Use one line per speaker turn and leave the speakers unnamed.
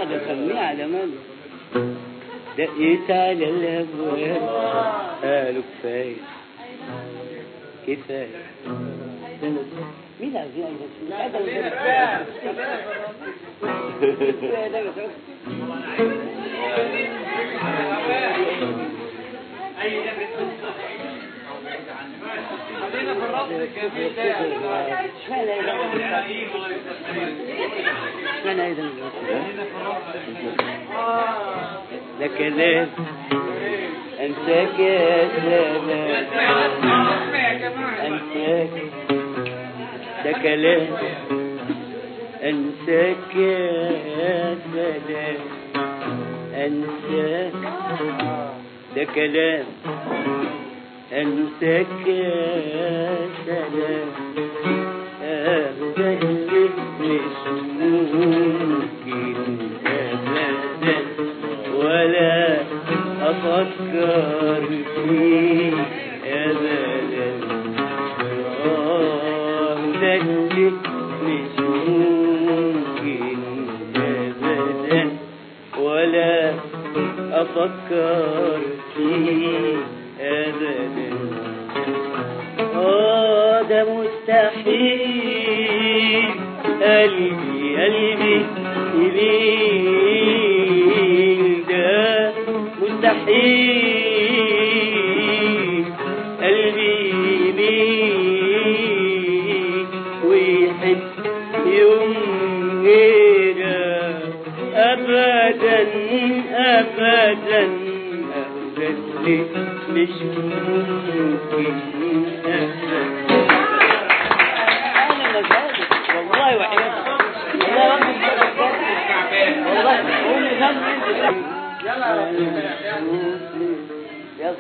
قاعد اسميه على مالي. دقيت على الابواب قالوا كفايه كفايه. مين عايزين
خلينا في الرص الجميل ده.
اشمعنى ايضا ده كلام انساك يا سلام انساك ده كلام انساك يا سلام انساك ده كلام انساك يا سلام ابدا مش ممكن ابدا ولا افكر فيه ابدا ده مش ممكن ابدا ولا افكر فيه ابدا ده مستحيل قلبي يميل ده مستحيل قلبي يميل ويحب يوم غيره ابدا ابدا مش ممكن انا مزاجك والله وحياتك والله والله قولي ذنب يلا يلا